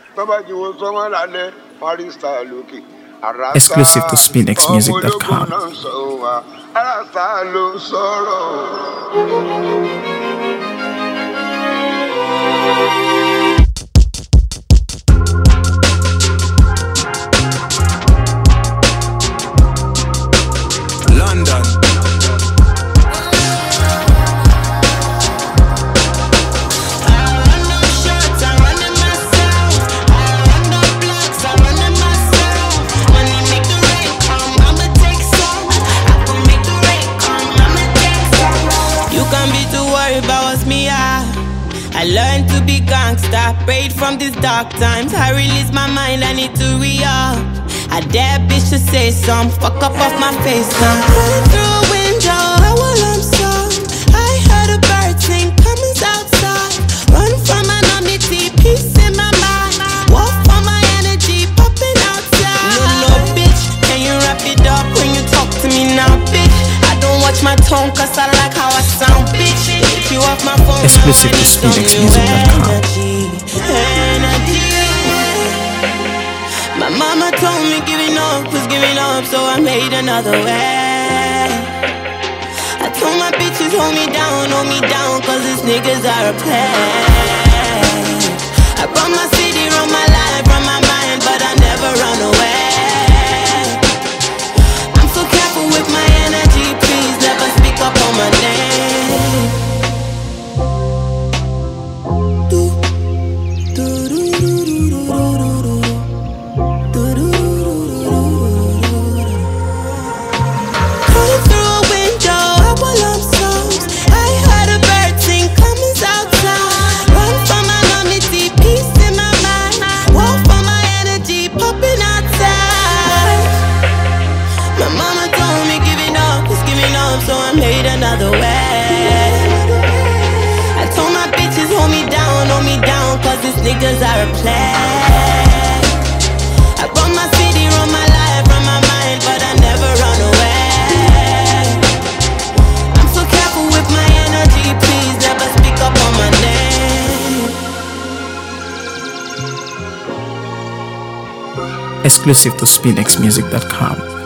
Exclusive to SpinXmusic.com. London. I learned to be gangsta, prayed from these dark times. I release my mind, I need to re-up. I dare bitch to say some, fuck up off my face now. Running through a window, I will lump some. I heard a bird sing, coming outside. Run from anonymity, peace in my mind. Walk for my energy, popping outside. No, bitch, can you wrap it up when you talk to me now, bitch? I don't watch my tone, cause I like how I sound, bitch. You off my phone, exclusive to SpinXmusic.com. My mama told me giving up was giving up, so I made another way. I told my bitches hold me down, cause these niggas are a play. I run my city, run my life, run my mind, but I never run away. I'm so careful with my energy, please never speak up on my name. So I made another way. I told my bitches hold me down, cause these niggas are a play. I run my city, run my life, run my mind, but I never run away. I'm so careful with my energy, please never speak up on my name. Exclusive to SpinXmusic.com.